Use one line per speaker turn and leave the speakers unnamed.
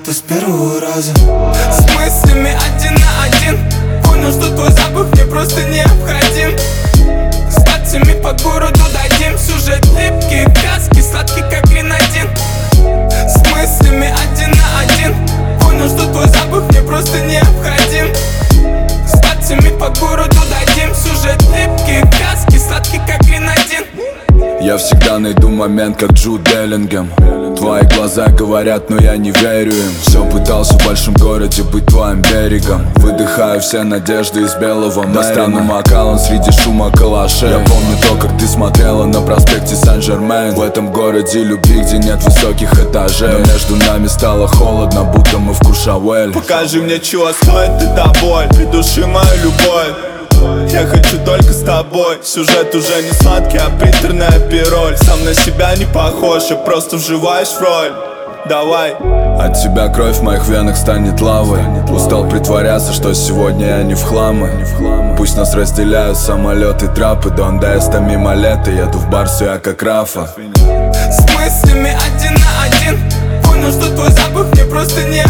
будто с первого раза.
С мыслями один на один. Понял, что твой запах мне просто необходим. С танцами по городу дадим. Сюжет липкий, вязкий, сладкий как гренадин. С мыслями один на один. Понял, что твой запах мне просто необходим. С танцами по городу дадим. Сюжет липкий, вязкий, сладкий как гренадин.
Я всегда найду момент, как Джуд Беллингем. Твои глаза говорят, но я не верю им. Все пытался в большом городе быть твоим берегом. Выдыхаю все надежды из белого Мэрина. Достану Макаллан среди шума калашей. Я помню то, как ты смотрела на проспекте Сен-Жермен. В этом городе любви, где нет высоких этажей. Но между нами стало холодно, будто мы в Куршавель.
Покажи мне, чего стоит эта боль. Придуши мою любовь. Я хочу только с тобой. Сюжет уже не сладкий, а приторная пироль. Сам на себя не похож, я просто вживаюсь в роль. Давай.
От тебя кровь в моих венах станет лавой. Устал притворяться, что сегодня я не в хламы. Пусть нас разделяют самолеты, трапы. Донда эста мимо лета, еду в бар, все я как Рафа.
С мыслями один на один. Понял, что твой запах мне просто не